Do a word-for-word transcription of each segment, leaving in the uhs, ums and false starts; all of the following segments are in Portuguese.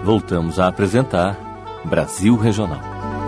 voltamos a apresentar Brasil Regional.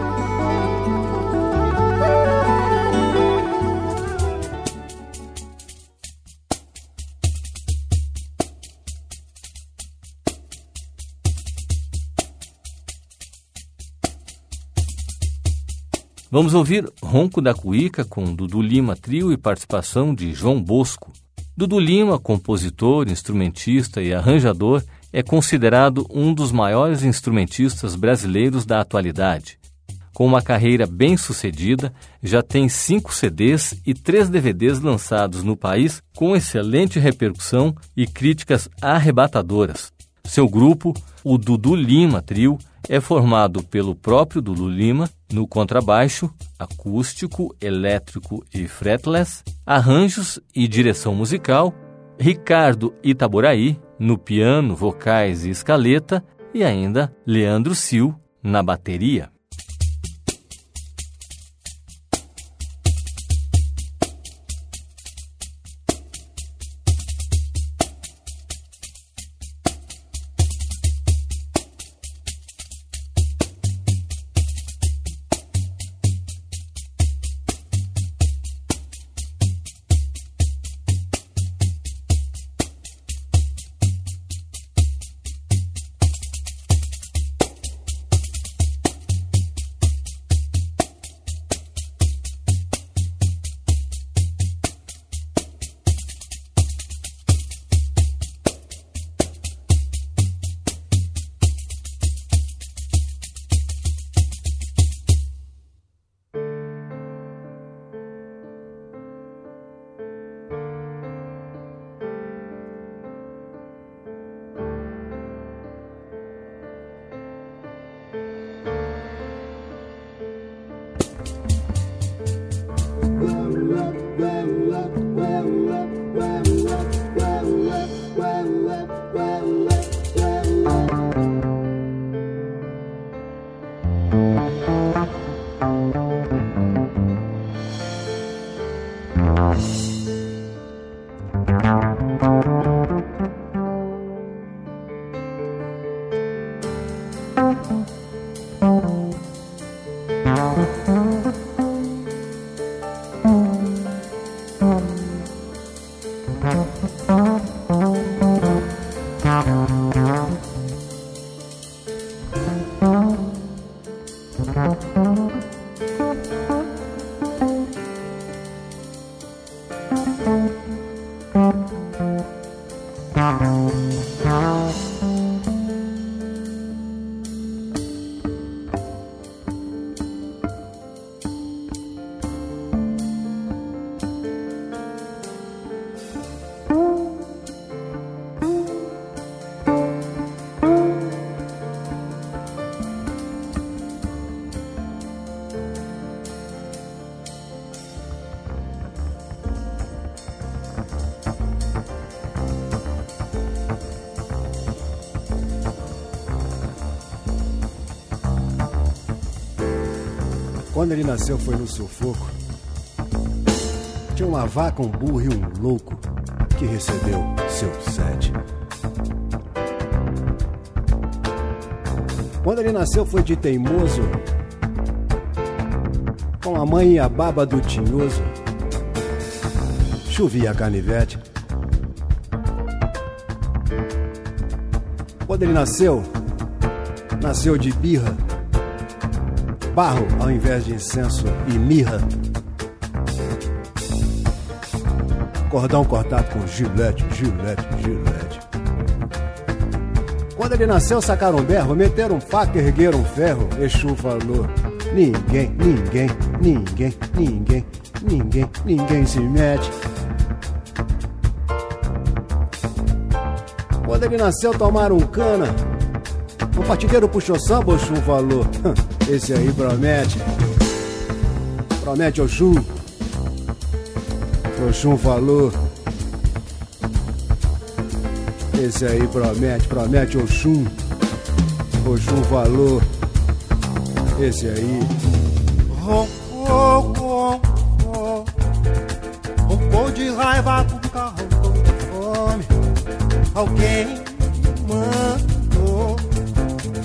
Vamos ouvir Ronco da Cuíca com Dudu Lima Trio e participação de João Bosco. Dudu Lima, compositor, instrumentista e arranjador, é considerado um dos maiores instrumentistas brasileiros da atualidade. Com uma carreira bem-sucedida, já tem cinco C Ds e três D V Ds lançados no país com excelente repercussão e críticas arrebatadoras. Seu grupo, o Dudu Lima Trio, é formado pelo próprio Dudu Lima no contrabaixo, acústico, elétrico e fretless, arranjos e direção musical, Ricardo Itaboraí no piano, vocais e escaleta e ainda Leandro Sil na bateria. Quando ele nasceu foi no sufoco. Tinha uma vaca, um burro e um louco que recebeu seu sete. Quando ele nasceu foi de teimoso, com a mãe e a baba do tinhoso. Chovia canivete. Quando ele nasceu, nasceu de birra, barro ao invés de incenso e mirra. Cordão cortado com gilete, gilete, gilete. Quando ele nasceu, sacaram um berro, meteram faca, ergueram ferro. Exu falou: ninguém, ninguém, ninguém, ninguém, ninguém, ninguém se mete. Quando ele nasceu, tomaram um cana. O partideiro puxou samba, Oxum falou: esse aí promete. Promete, Oxum. Oxum falou: esse aí promete, promete, Oxum. Oxum falou: esse aí. Roncou, roncou, roncou de raiva com carro de fome. Alguém mandou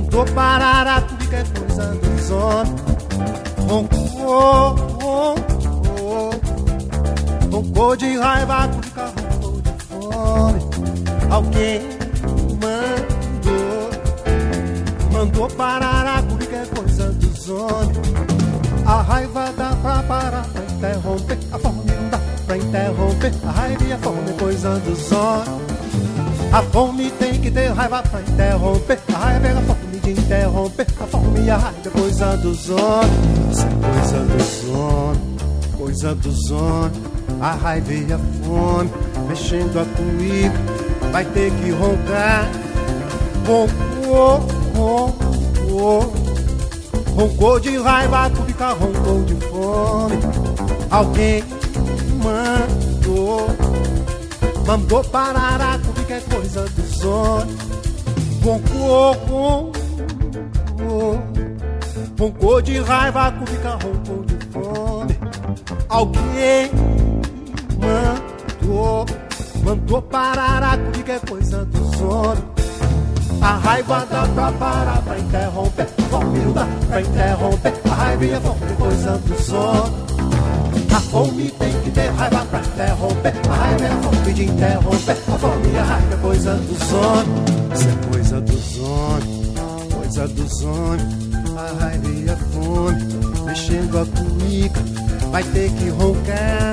mandou parar a tudo que é coisa dos homens. Roncou, roncou, roncou de raiva, cubica roncou de fome. Alguém mandou, mandou parar a cubica é coisa dos homens. A raiva dá pra parar, pra interromper, a fome não dá pra interromper. A raiva e a fome é coisa dos homens. A fome tem que ter raiva pra interromper. A raiva é a fome de interromper. A fome e a raiva é coisa dos homens. Isso é coisa dos homens, coisa dos homens. A raiva e a fome mexendo a cuíca, vai ter que roncar. Roncou, roncou, roncou de raiva, a cuíca roncou de fome. Alguém mandou, mandou parar a cubica é coisa dos homens. Roncou, roncou, roncou de raiva, a cubica roncou de fome. Alguém mandou, mandou parar a cubica é coisa dos homens. A raiva dá pra parar, pra interromper. A fome não dá pra interromper. A raiva e a fome é coisa dos homens. A fome tem que ter raiva pra interromper. A raiva é a fome de interromper. A fome e a raiva é coisa dos homens. Isso é coisa dos homens, coisa dos homens. A raiva e a fome mexendo a cuíca, vai ter que roncar.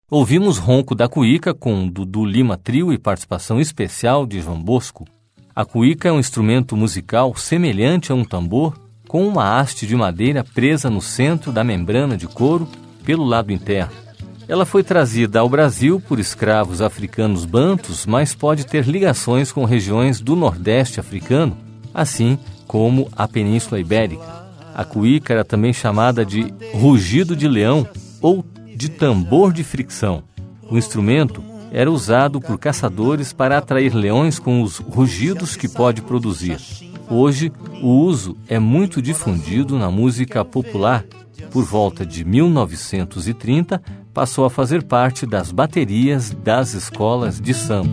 Ouvimos Ronco da Cuíca com Dudu Lima Trio e participação especial de João Bosco. A cuíca é um instrumento musical semelhante a um tambor, com uma haste de madeira presa no centro da membrana de couro pelo lado interno. Ela foi trazida ao Brasil por escravos africanos bantus, mas pode ter ligações com regiões do Nordeste africano, assim como a Península Ibérica. A cuíca era também chamada de rugido de leão ou de tambor de fricção. O instrumento era usado por caçadores para atrair leões com os rugidos que pode produzir. Hoje, o uso é muito difundido na música popular. Por volta de mil novecentos e trinta, passou a fazer parte das baterias das escolas de samba.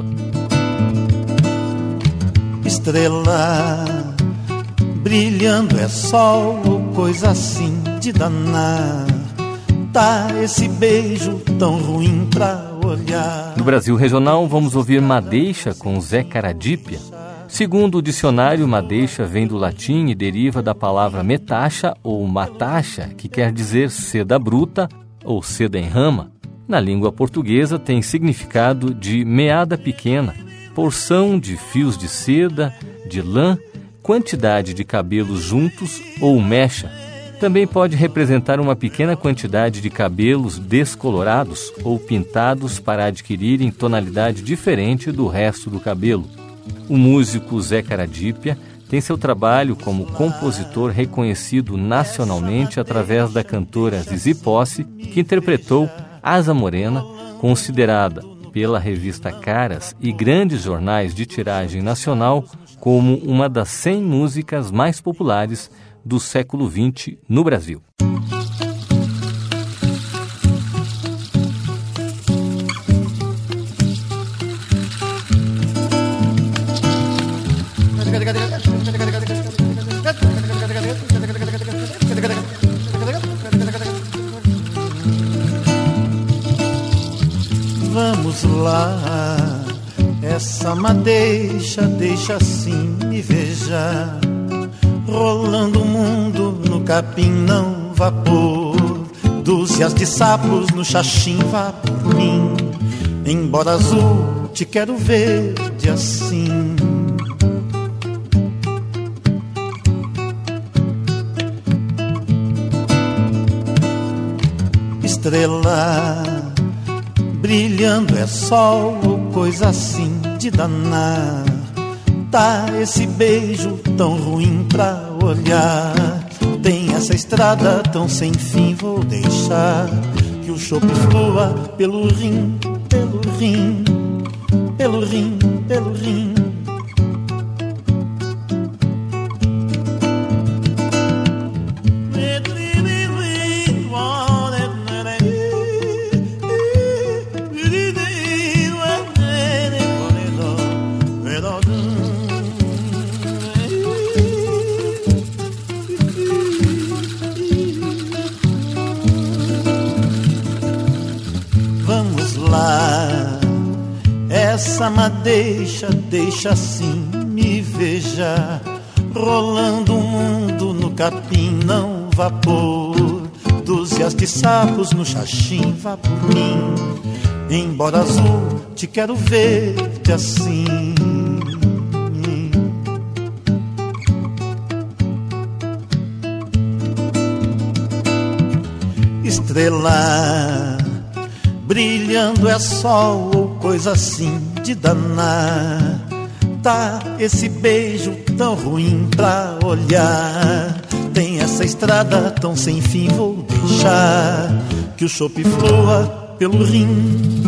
Estrela brilhando é sol ou coisa assim de danar. Tá esse beijo tão ruim pra olhar. No Brasil Regional, vamos ouvir Madeixa com Zé Caradípia. Segundo o dicionário, madeixa vem do latim e deriva da palavra metaxa ou matacha, que quer dizer seda bruta ou seda em rama. Na língua portuguesa tem significado de meada pequena, porção de fios de seda, de lã, quantidade de cabelos juntos ou mecha. Também pode representar uma pequena quantidade de cabelos descolorados ou pintados para adquirirem tonalidade diferente do resto do cabelo. O músico Zé Caradípia tem seu trabalho como compositor reconhecido nacionalmente através da cantora Zizi Posse, que interpretou Asa Morena, considerada pela revista Caras e grandes jornais de tiragem nacional como uma das cem músicas mais populares do século vinte no Brasil. Vamos lá, essa madeixa deixa assim me veja, rolando o mundo no capim não vapor, dúzias de sapos no xaxim vá por mim, embora azul te quero verde assim. Estrela brilhando é sol ou coisa assim de danar. Tá esse beijo tão ruim pra olhar. Tem essa estrada tão sem fim, vou deixar que o chope flua pelo rim, pelo rim, pelo rim, pelo rim. Essa madeixa deixa assim me veja, rolando o mundo no capim não vapor, dúzias de sapos no xaxim vá por mim, embora azul te quero verde assim. Estrela brilhando é sol ou coisa assim de danar. Tá esse beijo tão ruim pra olhar. Tem essa estrada tão sem fim, vou deixar que o chope flua pelo rim.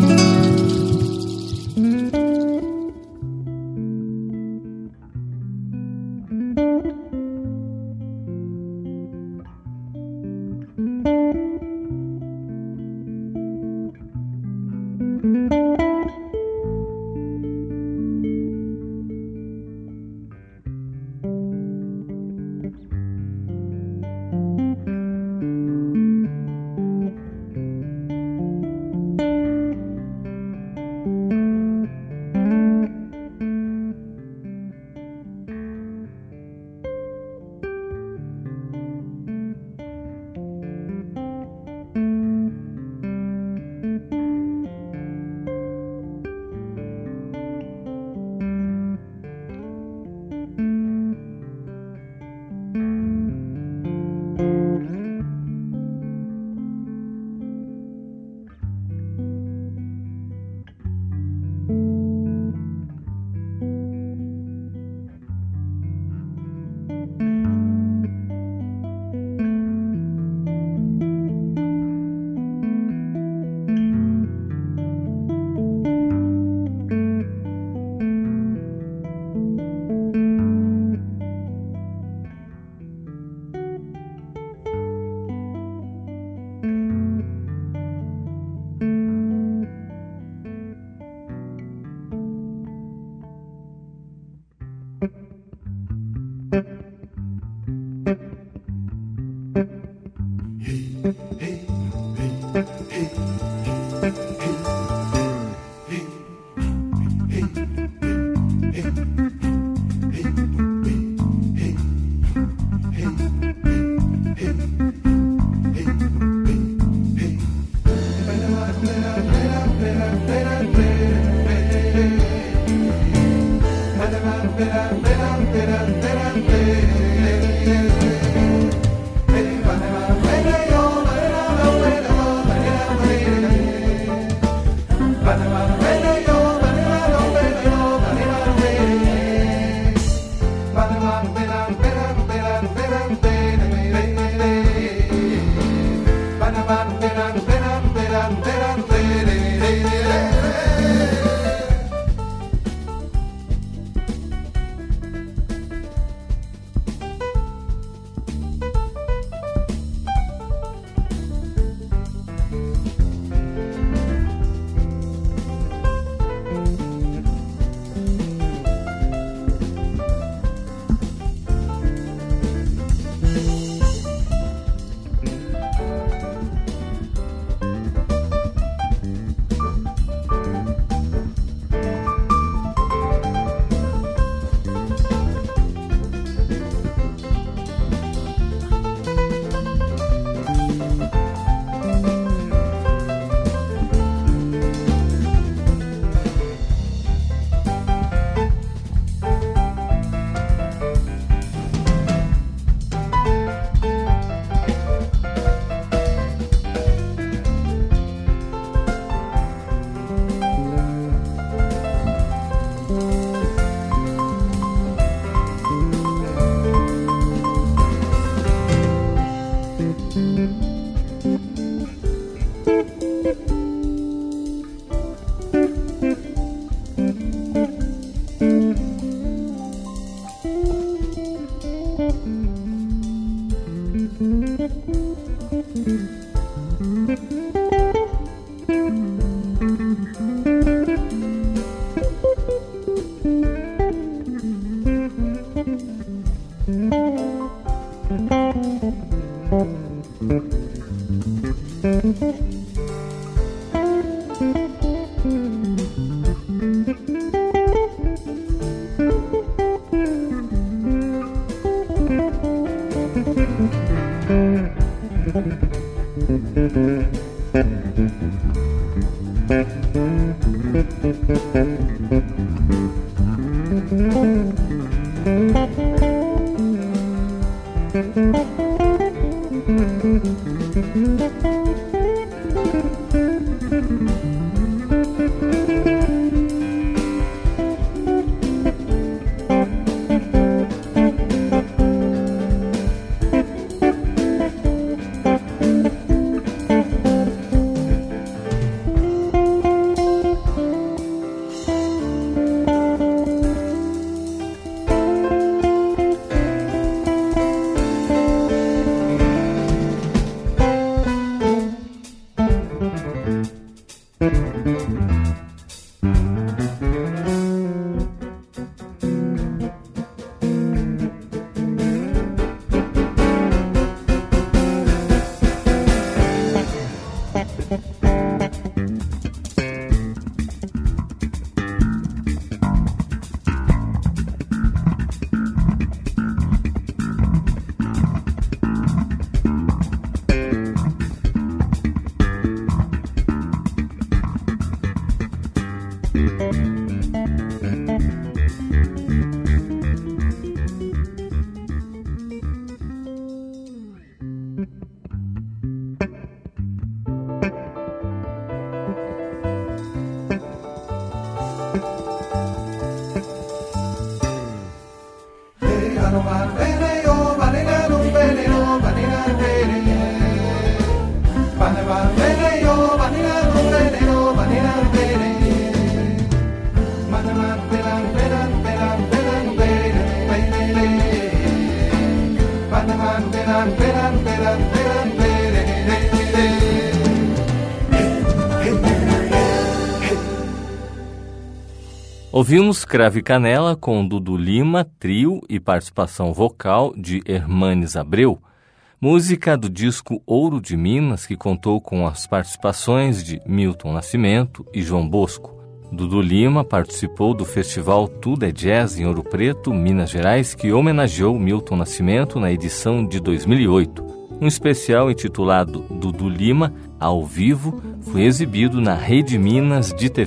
Ouvimos Cravo e Canela com Dudu Lima, trio e participação vocal de Hermanes Abreu, música do disco Ouro de Minas, que contou com as participações de Milton Nascimento e João Bosco. Dudu Lima participou do festival Tudo é Jazz em Ouro Preto, Minas Gerais, que homenageou Milton Nascimento na edição de dois mil e oito. Um especial intitulado Dudu Lima, ao vivo, foi exibido na Rede Minas de T V.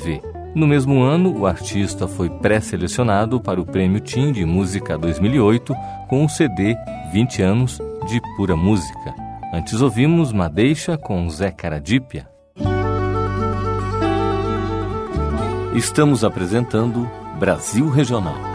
No mesmo ano, o artista foi pré-selecionado para o Prêmio Tim de Música dois mil e oito com o C D vinte anos de pura música. Antes ouvimos Madeixa com Zé Caradípia. Estamos apresentando Brasil Regional.